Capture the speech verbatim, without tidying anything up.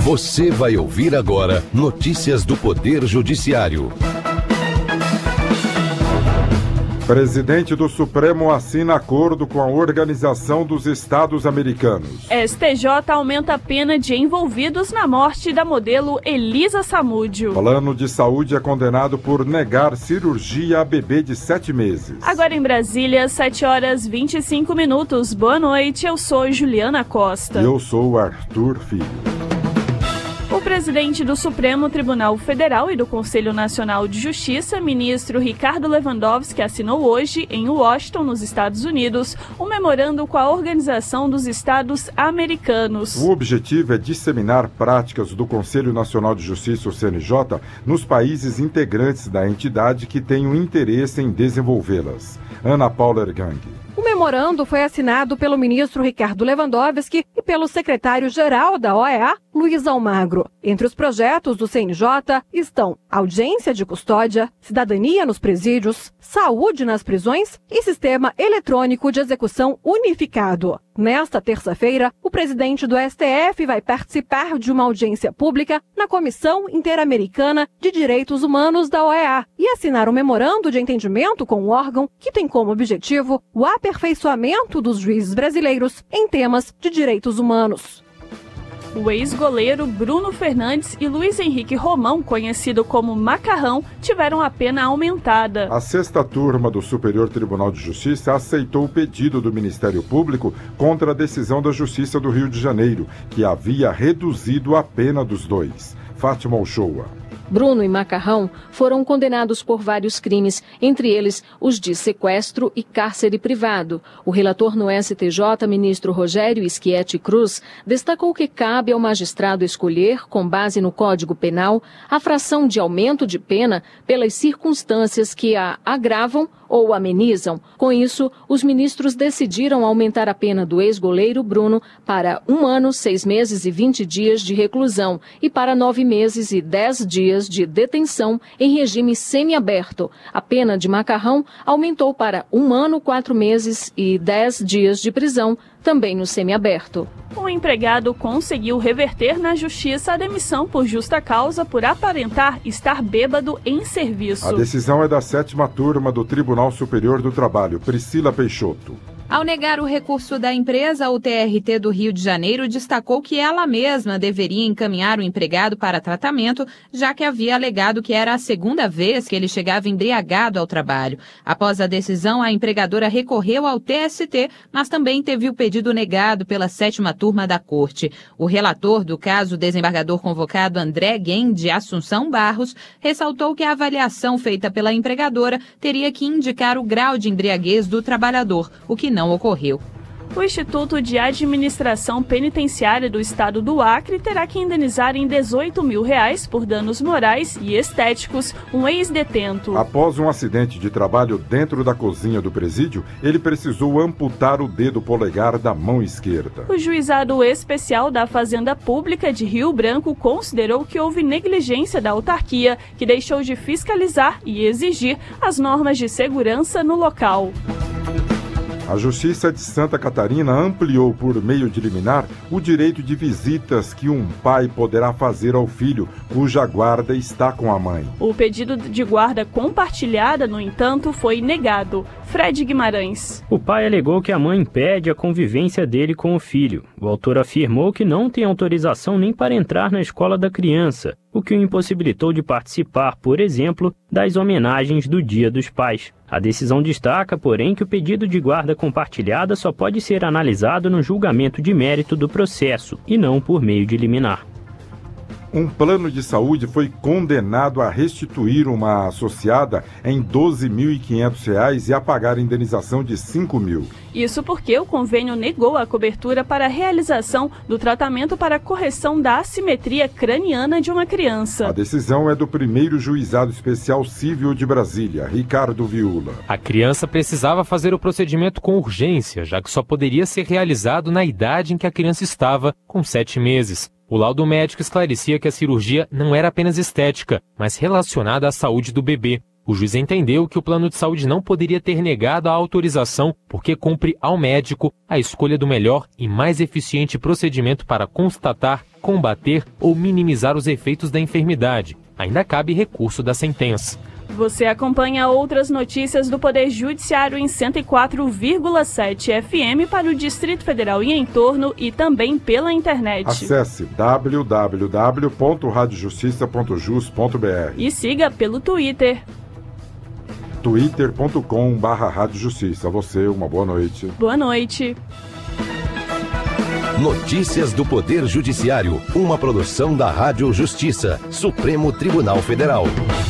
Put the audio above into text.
Você vai ouvir agora notícias do Poder Judiciário. Presidente do Supremo assina acordo com a Organização dos Estados Americanos. S T J aumenta a pena de envolvidos na morte da modelo Elisa Samúdio. Plano de saúde é condenado por negar cirurgia a bebê de sete meses. Agora em Brasília, sete horas e vinte e cinco minutos. Boa noite, eu sou Juliana Costa. E eu sou Arthur Filho. O presidente do Supremo Tribunal Federal e do Conselho Nacional de Justiça, ministro Ricardo Lewandowski, assinou hoje, em Washington, nos Estados Unidos, um memorando com a Organização dos Estados Americanos. O objetivo é disseminar práticas do Conselho Nacional de Justiça, o C N J, nos países integrantes da entidade que tenham interesse em desenvolvê-las. Ana Paula Ergang. O memorando foi assinado pelo ministro Ricardo Lewandowski e pelo secretário-geral da O E A, Luiz Almagro. Entre os projetos do C N J estão audiência de custódia, cidadania nos presídios, saúde nas prisões e sistema eletrônico de execução unificado. Nesta terça-feira, o presidente do S T F vai participar de uma audiência pública na Comissão Interamericana de Direitos Humanos da O E A e assinar um memorando de entendimento com o órgão que tem como objetivo o aperfeiçoamento dos juízes brasileiros em temas de direitos humanos. O ex-goleiro Bruno Fernandes e Luiz Henrique Romão, conhecido como Macarrão, tiveram a pena aumentada. A sexta turma do Superior Tribunal de Justiça aceitou o pedido do Ministério Público contra a decisão da Justiça do Rio de Janeiro, que havia reduzido a pena dos dois. Fátima Uchoa. Bruno e Macarrão foram condenados por vários crimes, entre eles os de sequestro e cárcere privado. O relator no S T J, ministro Rogério Schietti Cruz, destacou que cabe ao magistrado escolher, com base no Código Penal, a fração de aumento de pena pelas circunstâncias que a agravam ou amenizam. Com isso, os ministros decidiram aumentar a pena do ex-goleiro Bruno para um ano, seis meses e vinte dias de reclusão e para nove meses e dez dias de detenção em regime semiaberto. A pena de Macarrão aumentou para um ano, quatro meses e dez dias de prisão, também no semiaberto. O empregado conseguiu reverter na justiça a demissão por justa causa por aparentar estar bêbado em serviço. A decisão é da sétima turma do Tribunal Superior do Trabalho. Priscila Peixoto. Ao negar o recurso da empresa, o T R T do Rio de Janeiro destacou que ela mesma deveria encaminhar o empregado para tratamento, já que havia alegado que era a segunda vez que ele chegava embriagado ao trabalho. Após a decisão, a empregadora recorreu ao T S T, mas também teve o pedido negado pela sétima turma da Corte. O relator do caso, o desembargador convocado André Guem, de Assunção Barros, ressaltou que a avaliação feita pela empregadora teria que indicar o grau de embriaguez do trabalhador, o que não ocorreu. O Instituto de Administração Penitenciária do Estado do Acre terá que indenizar em dezoito mil reais por danos morais e estéticos um ex-detento. Após um acidente de trabalho dentro da cozinha do presídio, ele precisou amputar o dedo polegar da mão esquerda. O Juizado Especial da Fazenda Pública de Rio Branco considerou que houve negligência da autarquia, que deixou de fiscalizar e exigir as normas de segurança no local. A Justiça de Santa Catarina ampliou por meio de liminar o direito de visitas que um pai poderá fazer ao filho cuja guarda está com a mãe. O pedido de guarda compartilhada, no entanto, foi negado. Fred Guimarães. O pai alegou que a mãe impede a convivência dele com o filho. O autor afirmou que não tem autorização nem para entrar na escola da criança, o que o impossibilitou de participar, por exemplo, das homenagens do Dia dos Pais. A decisão destaca, porém, que o pedido de guarda compartilhada só pode ser analisado no julgamento de mérito do processo e não por meio de liminar. Um plano de saúde foi condenado a restituir uma associada em doze mil e quinhentos reais e a pagar a indenização de cinco mil. Isso porque o convênio negou a cobertura para a realização do tratamento para correção da assimetria craniana de uma criança. A decisão é do primeiro Juizado Especial Civil de Brasília, Ricardo Viula. A criança precisava fazer o procedimento com urgência, já que só poderia ser realizado na idade em que a criança estava, com sete meses. O laudo médico esclarecia que a cirurgia não era apenas estética, mas relacionada à saúde do bebê. O juiz entendeu que o plano de saúde não poderia ter negado a autorização porque cumpre ao médico a escolha do melhor e mais eficiente procedimento para constatar, combater ou minimizar os efeitos da enfermidade. Ainda cabe recurso da sentença. Você acompanha outras notícias do Poder Judiciário em cento e quatro vírgula sete F M para o Distrito Federal e entorno e também pela internet. Acesse w w w ponto rádio justiça ponto jus ponto b r e siga pelo Twitter. twitter ponto com barra rádio justiça. A você, uma boa noite. Boa noite. Notícias do Poder Judiciário, uma produção da Rádio Justiça, Supremo Tribunal Federal.